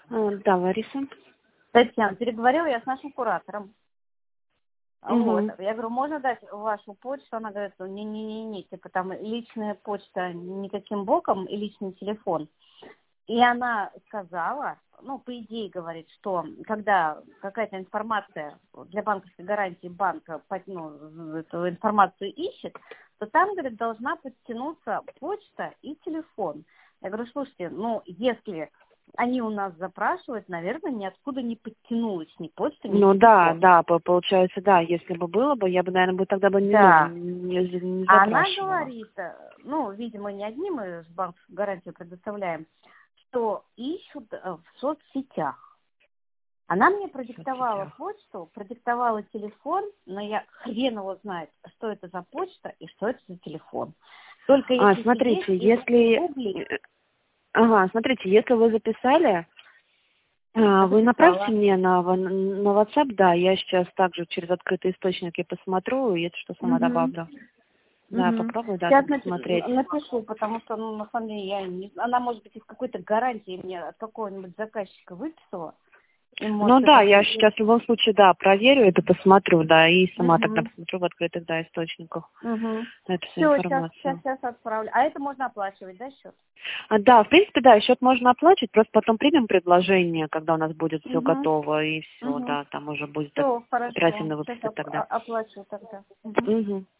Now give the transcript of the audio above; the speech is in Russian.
Да, Лариса. Татьяна, переговорила я с нашим куратором. Угу. Вот. Я говорю, можно дать вашу почту? Она говорит, ну, не, типа там личная почта никаким боком и личный телефон. И она сказала, ну, по идее говорит, что когда какая-то информация для банковской гарантии банка, ну, эту информацию ищет, то там, говорит, должна подтянуться почта и телефон. Я говорю, слушайте, ну, если они у нас запрашивают, наверное, ниоткуда не подтянулась ни почта, ни Ну телефон. да, получается, да, если бы было бы, я бы, наверное, тогда бы не А она запрашивала. говорит, ну, видимо, не одни мы с банковской гарантией предоставляем, что ищут в соцсетях. Она мне продиктовала почту, продиктовала телефон, но я хрен его знает, что это за почта и что это за телефон. Только если смотрите, если... Ага, смотрите, если вы записали, вы направьте мне на WhatsApp, да, я сейчас также через открытый источник я посмотрю, и это что сама добавлю. Да, попробую, да, Сейчас посмотреть. напишу, потому что, ну, на самом деле, я не... Она, может быть, из какой-то гарантии мне от какого-нибудь заказчика выписала. Ну да, я сейчас в любом случае, да, проверю это, посмотрю, да, и сама тогда посмотрю в открытых, да, источниках эту всю информацию. Сейчас отправлю. А это можно оплачивать, да, счет? Да, в принципе, да, счет можно оплачивать, просто потом примем предложение, когда у нас будет все готово, и все, да, там уже будет оперативно выписать тогда. Оплачу тогда.